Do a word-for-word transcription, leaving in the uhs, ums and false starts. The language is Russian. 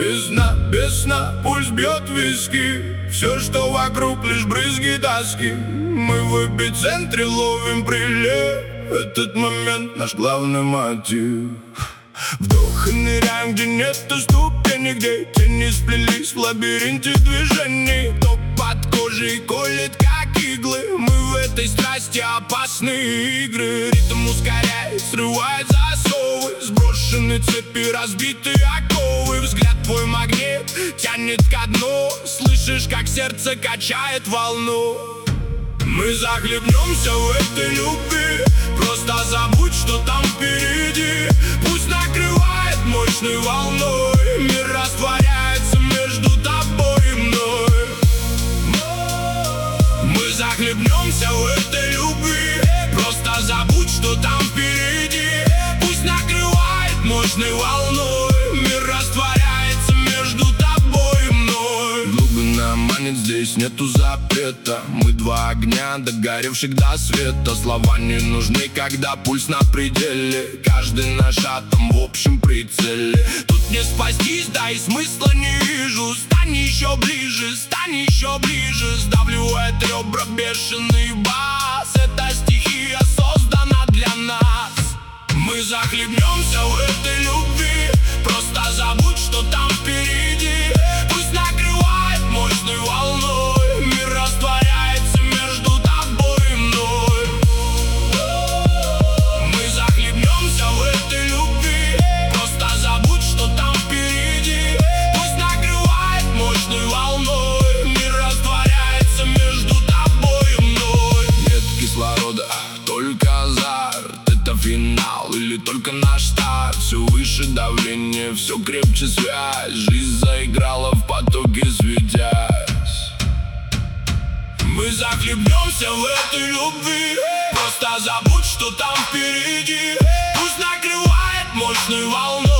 Без дна, без сна, пульс бьет в виски. Все, что вокруг, лишь брызги тоски. Мы в эпицентре ловим прилив. Этот момент наш главный мотив. Вдох и ныряем, где нету ступеней, где тени сплелись в лабиринте движений. Кто под кожей колет, как иглы. Мы в этой страсти опасные игры. Ритм ускоряет, срывает засовы. Сброшены цепи, разбитые оковы. Взгляд твой магнит тянет ко дну. Слышишь, как сердце качает волну. Мы захлебнемся в этой любви. Просто забудь, что там впереди. Пусть накрывает мощной волной. Мир растворяется между тобой и мной. Мы захлебнемся в этой любви. Просто забудь, что там впереди. Пусть накрывает мощной волной. Мир растворяется между тобой и мной. Глубина манит, здесь нету запрета. Мы два огня, догоревших до света. Слова не нужны, когда пульс на пределе. Каждый наш атом в общем прицеле. Тут не спастись, да и смысла не вижу. Стань еще ближе, стань еще ближе. Сдавливает ребра бешеный бас. Эта стихия создана для нас. Мы захлебнемся в этой любви. Просто забудь, что там впереди. Пусть накрывает мощной волной. Мир растворяется между тобой и мной. Мы захлебнемся в этой любви. Просто забудь, что там впереди. Пусть накрывает мощной волной. Мир растворяется между тобой и мной. Нет кислорода, только азарт. Это финал или только наш старт? Все выше давление, все крепче связь. Жизнь заиграла в потоке, светясь. Мы захлебнемся в этой любви. Просто забудь, что там впереди. Пусть накрывает мощной волной.